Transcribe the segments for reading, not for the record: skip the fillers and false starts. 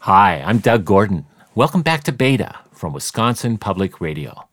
Hi, I'm Doug Gordon. Welcome back to Beta from Wisconsin Public Radio.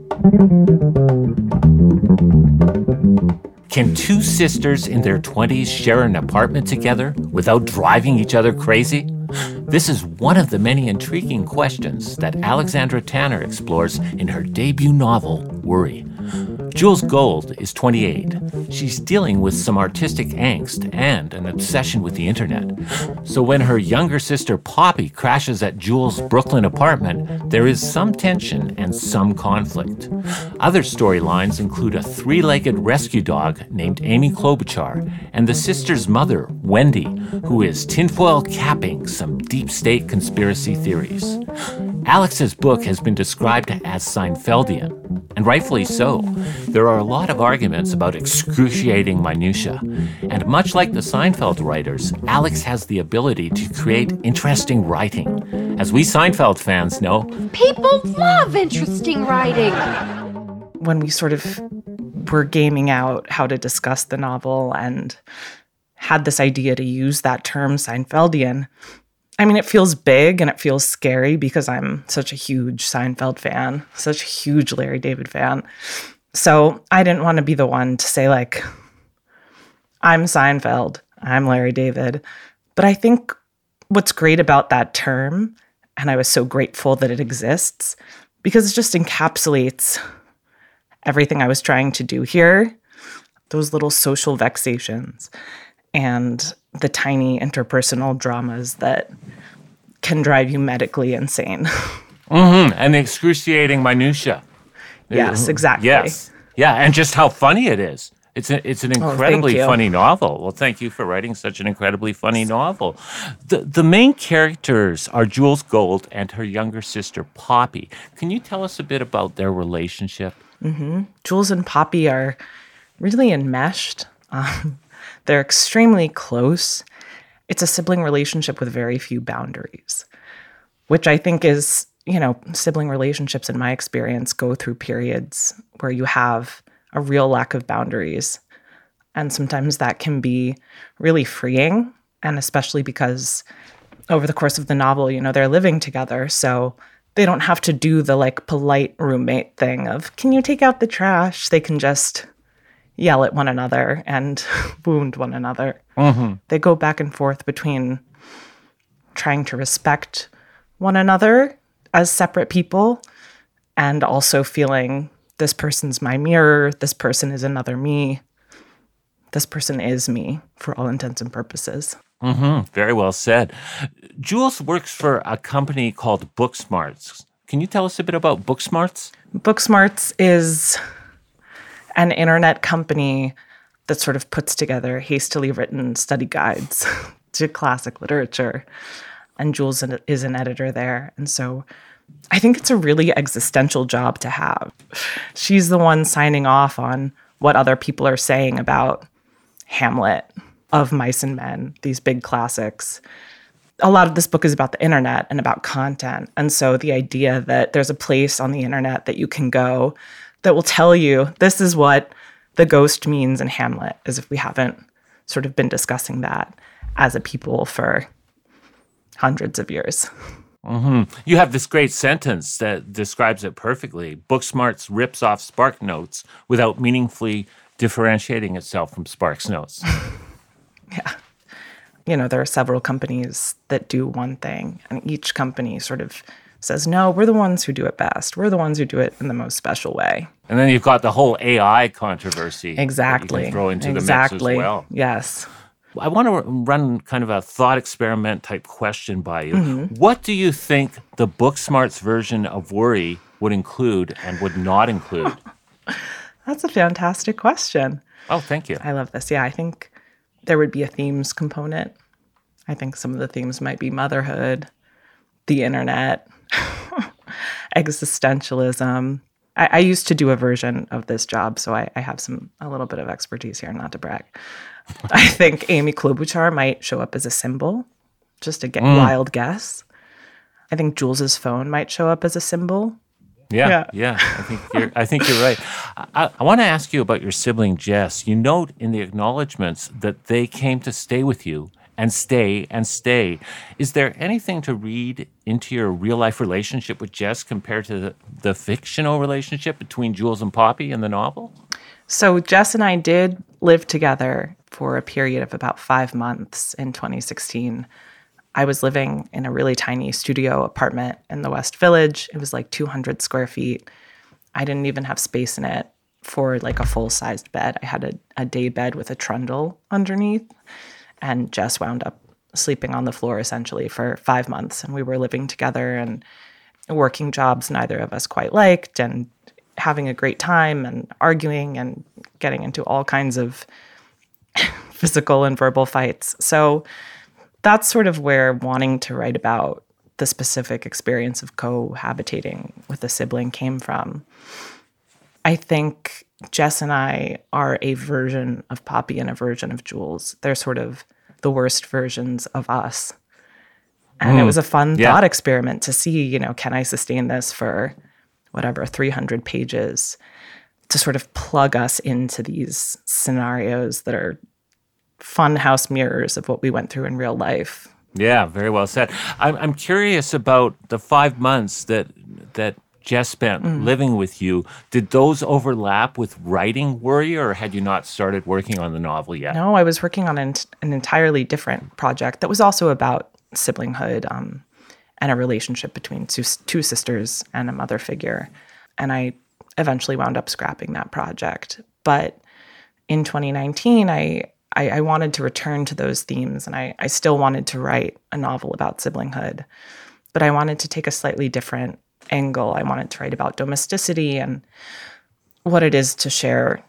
Can two sisters in their 20s share an apartment together without driving each other crazy? This is one of the many intriguing questions that Alexandra Tanner explores in her debut novel, Worry. Jules Gold is 28. She's dealing with some artistic angst and an obsession with the internet. So when her younger sister Poppy crashes at Jules' Brooklyn apartment, there is some tension and some conflict. Other storylines include a three-legged rescue dog named Amy Klobuchar and the sister's mother, Wendy, who is tinfoil capping some deep state conspiracy theories. Alex's book has been described as Seinfeldian, and rightfully so. There are a lot of arguments about excruciating minutia, and much like the Seinfeld writers, Alex has the ability to create interesting writing. As we Seinfeld fans know, people love interesting writing. When we sort of were gaming out how to discuss the novel and had this idea to use that term Seinfeldian, I mean, it feels big and it feels scary because I'm such a huge Seinfeld fan, such a huge Larry David fan. So I didn't want to be the one to say, like, I'm Seinfeld, I'm Larry David. But I think what's great about that term, and I was so grateful that it exists, because it just encapsulates everything I was trying to do here, those little social vexations and the tiny interpersonal dramas that can drive you medically insane. And the excruciating minutia. Yes, exactly. Yes. Yeah, and just how funny it is. It's an incredibly funny novel. Well, thank you for writing such an incredibly funny novel. The main characters are Jules Gold and her younger sister, Poppy. Can you tell us a bit about their relationship? Mm-hmm. Jules and Poppy are really enmeshed. They're extremely close. It's a sibling relationship with very few boundaries, which I think is, sibling relationships in my experience go through periods where you have a real lack of boundaries. And sometimes that can be really freeing. And especially because over the course of the novel, they're living together. So they don't have to do the polite roommate thing of, can you take out the trash? They can just yell at one another and wound one another. Mm-hmm. They go back and forth between trying to respect one another as separate people and also feeling this person's my mirror, this person is another me, this person is me for all intents and purposes. Mm-hmm. Very well said. Jules works for a company called Booksmarts. Can you tell us a bit about Booksmarts? Booksmarts is an internet company that sort of puts together hastily written study guides to classic literature. And Jules is an editor there. And so I think it's a really existential job to have. She's the one signing off on what other people are saying about Hamlet, Of Mice and Men, these big classics. A lot of this book is about the internet and about content. And so the idea that there's a place on the internet that you can go that will tell you this is what the ghost means in Hamlet, as if we haven't sort of been discussing that as a people for hundreds of years. Mm-hmm. You have this great sentence that describes it perfectly. Booksmarts rips off SparkNotes without meaningfully differentiating itself from SparkNotes. Yeah. There are several companies that do one thing, and each company sort of says, no, we're the ones who do it best. We're the ones who do it in the most special way. And then you've got the whole AI controversy. Exactly. That you can throw into the mix as well. Yes. I want to run kind of a thought experiment type question by you. Mm-hmm. What do you think the Booksmarts version of Worry would include and would not include? That's a fantastic question. Oh, thank you. I love this. Yeah, I think there would be a themes component. I think some of the themes might be motherhood, the internet, existentialism. I used to do a version of this job, so I have a little bit of expertise here, not to brag. I think Amy Klobuchar might show up as a symbol, just a wild guess. I think Jules's phone might show up as a symbol. Yeah. I think you're right. I want to ask you about your sibling Jess. You note in the acknowledgments that they came to stay with you and stay and stay. Is there anything to read into your real-life relationship with Jess compared to the fictional relationship between Jules and Poppy in the novel? So Jess and I did live together for a period of about 5 months in 2016. I was living in a really tiny studio apartment in the West Village. It was like 200 square feet. I didn't even have space in it for like a full-sized bed. I had a day bed with a trundle underneath, and Jess wound up sleeping on the floor essentially for 5 months. And we were living together and working jobs neither of us quite liked, and having a great time and arguing and getting into all kinds of physical and verbal fights. So that's sort of where wanting to write about the specific experience of cohabitating with a sibling came from. I think Jess and I are a version of Poppy and a version of Jules. They're sort of the worst versions of us. And it was a fun thought experiment to see, can I sustain this for 300 pages, to sort of plug us into these scenarios that are funhouse mirrors of what we went through in real life. Yeah, very well said. I'm curious about the 5 months that Jess spent living with you. Did those overlap with writing Worry, or had you not started working on the novel yet? No, I was working on an entirely different project that was also about siblinghood and a relationship between two sisters and a mother figure. And I eventually wound up scrapping that project. But in 2019, I wanted to return to those themes, and I still wanted to write a novel about siblinghood. But I wanted to take a slightly different angle. I wanted to write about domesticity and what it is to share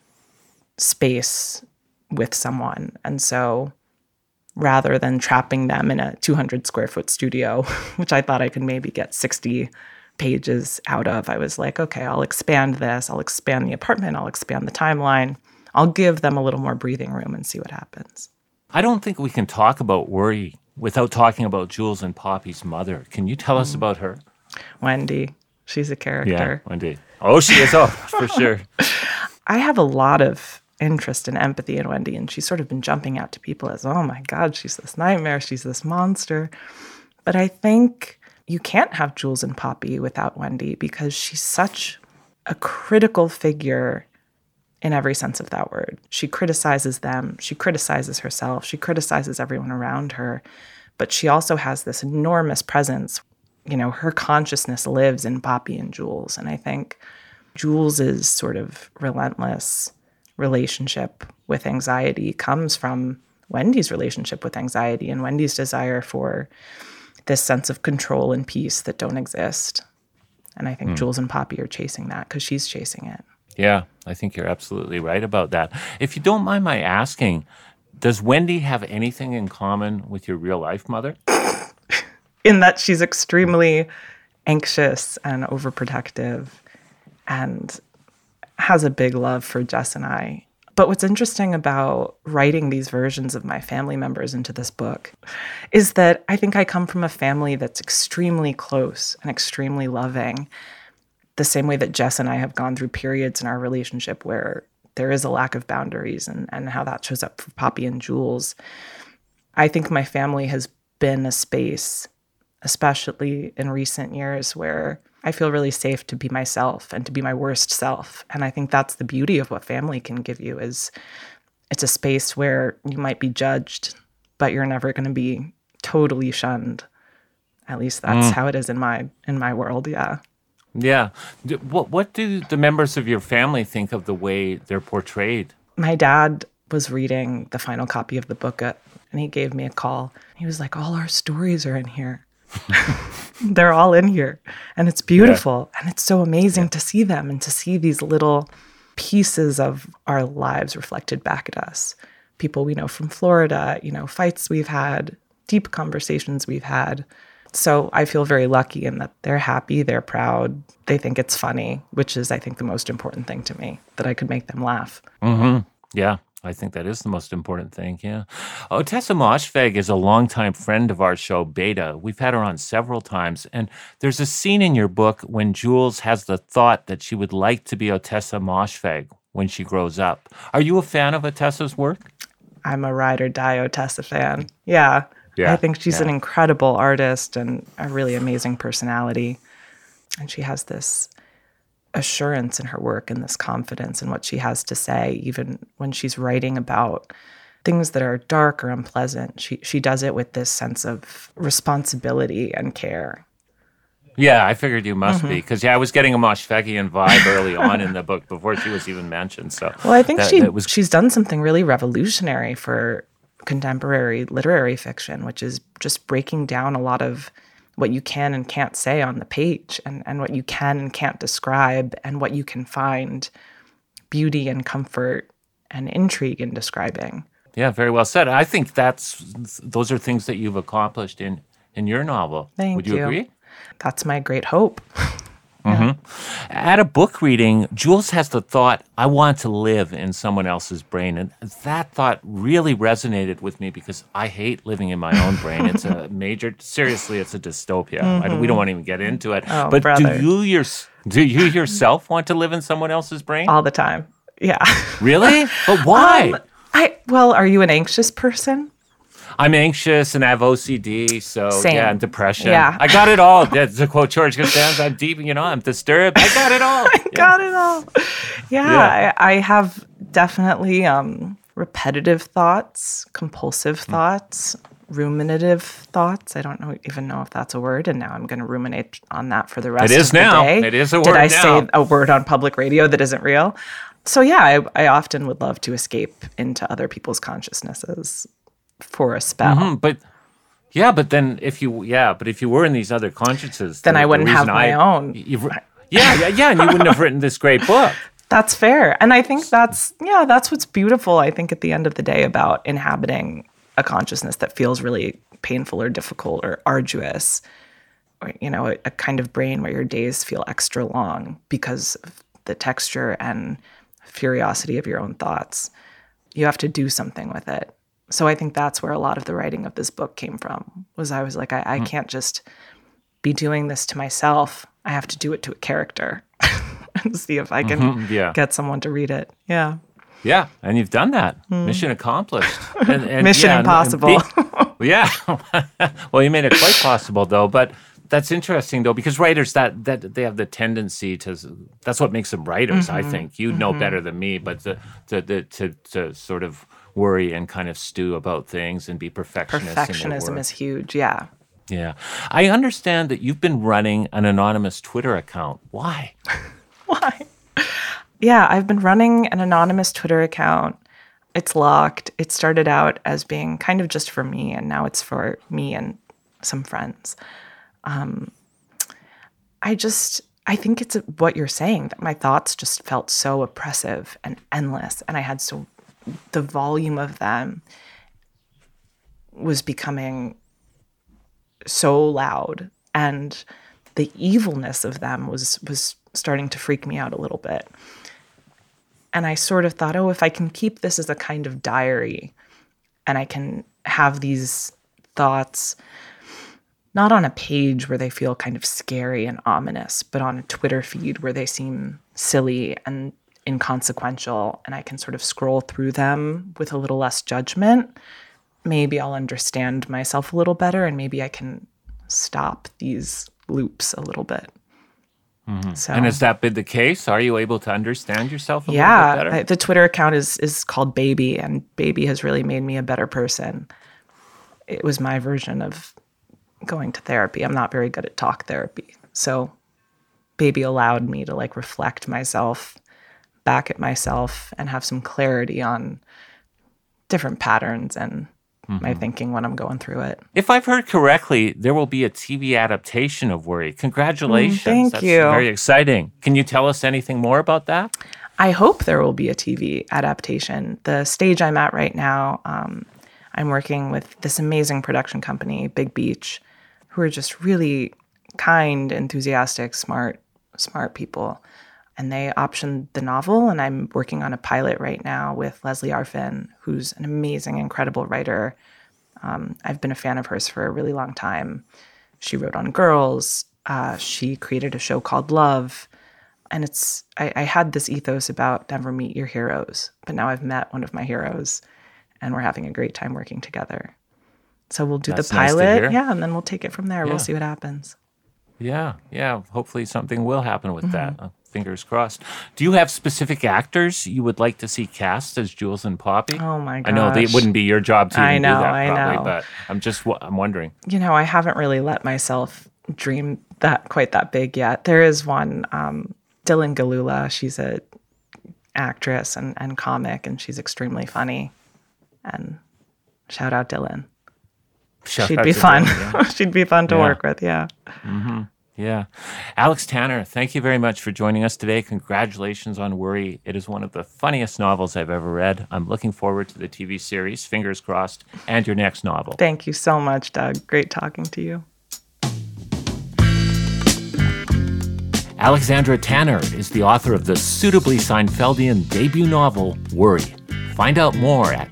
space with someone. And so rather than trapping them in a 200 square foot studio, which I thought I could maybe get 60 pages out of, I was like, okay, I'll expand this. I'll expand the apartment. I'll expand the timeline. I'll give them a little more breathing room and see what happens. I don't think we can talk about Worry without talking about Jules and Poppy's mother. Can you tell us about her? Wendy. She's a character. Yeah, Wendy. Oh, she is. Oh, for sure. I have a lot of interest and empathy in Wendy, and she's sort of been jumping out to people as, oh my God, she's this nightmare, she's this monster. But I think you can't have Jules and Poppy without Wendy, because she's such a critical figure in every sense of that word. She criticizes them, she criticizes herself, she criticizes everyone around her, but she also has this enormous presence. Her consciousness lives in Poppy and Jules. And I think Jules's sort of relentless relationship with anxiety comes from Wendy's relationship with anxiety and Wendy's desire for this sense of control and peace that don't exist. And I think Jules and Poppy are chasing that because she's chasing it. Yeah, I think you're absolutely right about that. If you don't mind my asking, does Wendy have anything in common with your real life mother? In that she's extremely anxious and overprotective and has a big love for Jess and I. But what's interesting about writing these versions of my family members into this book is that I think I come from a family that's extremely close and extremely loving, the same way that Jess and I have gone through periods in our relationship where there is a lack of boundaries, and how that shows up for Poppy and Jules. I think my family has been a space, especially in recent years, where I feel really safe to be myself and to be my worst self. And I think that's the beauty of what family can give you, is it's a space where you might be judged, but you're never going to be totally shunned. At least that's how it is in my world, yeah. Yeah. What do the members of your family think of the way they're portrayed? My dad was reading the final copy of the book, and he gave me a call. He was like, all our stories are in here. They're all in here. And it's beautiful. Yeah. And it's so amazing to see them and to see these little pieces of our lives reflected back at us. People we know from Florida, fights we've had, deep conversations we've had. So I feel very lucky in that they're happy, they're proud, they think it's funny, which is, I think, the most important thing to me, that I could make them laugh. Mm-hmm. Yeah, I think that is the most important thing, yeah. Ottessa Moshfegh is a longtime friend of our show, Beta. We've had her on several times, and there's a scene in your book when Jules has the thought that she would like to be Ottessa Moshfegh when she grows up. Are you a fan of Ottessa's work? I'm a ride or die Otessa fan. Yeah. Yeah, I think she's yeah. an incredible artist and a really amazing personality. And she has this assurance in her work and this confidence in what she has to say, even when she's writing about things that are dark or unpleasant. She does it with this sense of responsibility and care. Yeah, I figured you must be, because I was getting a Moshfeghian vibe early on in the book before she was even mentioned. So, Well, I think that she's done something really revolutionary for contemporary literary fiction, which is just breaking down a lot of what you can and can't say on the page, and what you can and can't describe, and what you can find beauty and comfort and intrigue in describing. Yeah, very well said. I think those are things that you've accomplished in your novel. Thank Would you agree? That's my great hope. At a book reading, Jules has the thought, I want to live in someone else's brain. And that thought really resonated with me because I hate living in my own brain. It's seriously, it's a dystopia. We don't want to even get into it. Oh, but brother. do you yourself want to live in someone else's brain? All the time. Yeah. Really? But why? Well, are you an anxious person? I'm anxious and I have OCD, so Same. yeah, and depression. Yeah. I got it all. To quote George Costanza, I'm deep, I'm disturbed. I got it all. Got it all. Yeah. I have definitely repetitive thoughts, compulsive thoughts, ruminative thoughts. I don't even know if that's a word, and now I'm going to ruminate on that for the rest It is of the now. day. It is a Did word I now. say a word on public radio that isn't real? So yeah, I often would love to escape into other people's consciousnesses for a spell. But then if you were in these other consciences, Then I wouldn't have my own. and you wouldn't have written this great book. That's fair. And I think that's what's beautiful, I think, at the end of the day about inhabiting a consciousness that feels really painful or difficult or arduous, or, a kind of brain where your days feel extra long because of the texture and curiosity of your own thoughts. You have to do something with it. So I think that's where a lot of the writing of this book came from, was I was like, I can't just be doing this to myself. I have to do it to a character and see if I can get someone to read it. Yeah. Yeah, and you've done that. Mission accomplished. And Mission impossible. Well, you made it quite possible, though. But that's interesting, though, because writers, that they have the tendency to, that's what makes them writers, I think. You know better than me, but to sort of worry and kind of stew about things and be perfectionists. Perfectionism is huge, yeah. Yeah. I understand that you've been running an anonymous Twitter account. Why? Why? Yeah, I've been running an anonymous Twitter account. It's locked. It started out as being kind of just for me, and now it's for me and some friends. I think it's what you're saying, that my thoughts just felt so oppressive and endless, and I had the volume of them was becoming so loud, and the evilness of them was starting to freak me out a little bit. And I sort of thought, if I can keep this as a kind of diary, and I can have these thoughts not on a page where they feel kind of scary and ominous, but on a Twitter feed where they seem silly and inconsequential, and I can sort of scroll through them with a little less judgment, maybe I'll understand myself a little better, and maybe I can stop these loops a little bit. So, and has that been the case? Are you able to understand yourself a little bit better? The Twitter account is called Baby, and Baby has really made me a better person. It was my version of going to therapy. I'm not very good at talk therapy. So Baby allowed me to reflect back at myself and have some clarity on different patterns and my thinking when I'm going through it. If I've heard correctly, there will be a TV adaptation of Worry. Congratulations. Thank you. That's very exciting. Can you tell us anything more about that? I hope there will be a TV adaptation. The stage I'm at right now, I'm working with this amazing production company, Big Beach, who are just really kind, enthusiastic, smart people. And they optioned the novel, and I'm working on a pilot right now with Leslie Arfin, who's an amazing, incredible writer. I've been a fan of hers for a really long time. She wrote on Girls. She created a show called Love. And I had this ethos about never meet your heroes, but now I've met one of my heroes. and we're having a great time working together. So we'll do That's the nice to pilot, hear. yeah, and then we'll take it from there. Yeah. We'll see what happens. Yeah. Hopefully something will happen with that. Fingers crossed. Do you have specific actors you would like to see cast as Jules and Poppy? Oh my I know it gosh. wouldn't be your job to I even know, do that I probably, know. but I'm wondering. I haven't really let myself dream that quite that big yet. There is one, Dylan Galula. She's a actress and comic, and she's extremely funny. And shout out Dylan. She'd be fun. She'd be fun to work with. Yeah. Yeah. Alex Tanner, thank you very much for joining us today. Congratulations on Worry. It is one of the funniest novels I've ever read. I'm looking forward to the TV series, fingers crossed, and your next novel. Thank you so much, Doug. Great talking to you. Alexandra Tanner is the author of the suitably Seinfeldian debut novel, Worry. Find out more at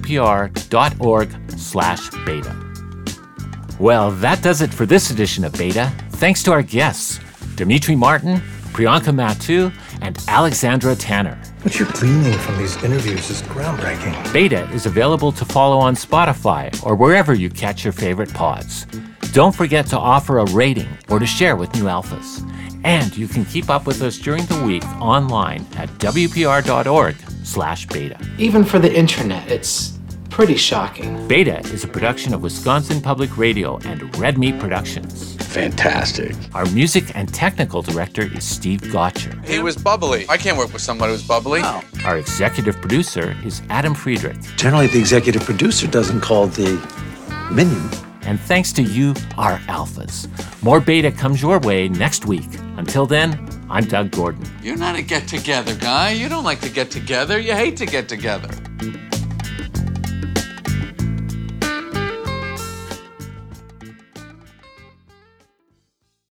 wpr.org/beta. Well, that does it for this edition of Beta. Thanks to our guests, Dimitri Martin, Priyanka Mattu, and Alexandra Tanner. What you're gleaning from these interviews is groundbreaking. Beta is available to follow on Spotify or wherever you catch your favorite pods. Don't forget to offer a rating or to share with new alphas. And you can keep up with us during the week online at wpr.org/beta. Even for the internet, it's pretty shocking. Beta is a production of Wisconsin Public Radio and Red Meat Productions. Fantastic. Our music and technical director is Steve Gotcher. He was bubbly. I can't work with somebody who's bubbly. Oh. Our executive producer is Adam Friedrich. Generally, the executive producer doesn't call the minion. And thanks to you, our alphas. More Beta comes your way next week. Until then, I'm Doug Gordon. You're not a get-together guy. You don't like to get together. You hate to get together.